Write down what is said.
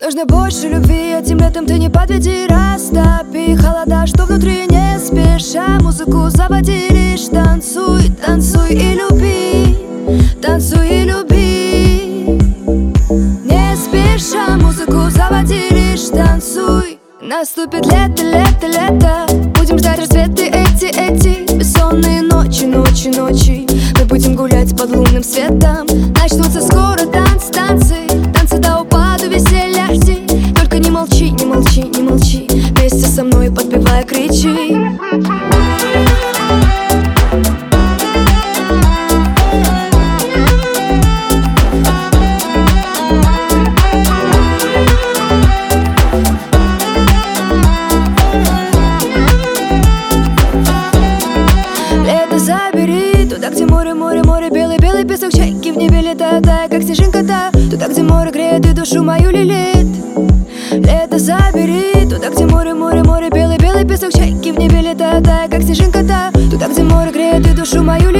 Нужно больше любви, этим летом ты не подведи. Растопи холода, что внутри, не спеша музыку заводи. Лишь танцуй, танцуй и люби, танцуй и люби. Не спеша музыку заводи, лишь танцуй. Наступит лето, лето, лето. Будем ждать рассветы эти бессонные ночи, ночи, ночи. Мы будем гулять под лунным светом. Начнутся скоро танцы, танцы, танцы до упаду веселья жди. Только не молчи, не молчи, не молчи. Вместе со мной подпевая кричи. Забери туда, где море, море, море, белый, белый песок, чайки в небе летают, тая, как снежинка-то. Туда, где море греет и душу мою лелеет. Лето забери туда, где море, море, море, белый, белый песок, чайки в небе летают, тая, как снежинка-то. Туда, где море греет и душу мою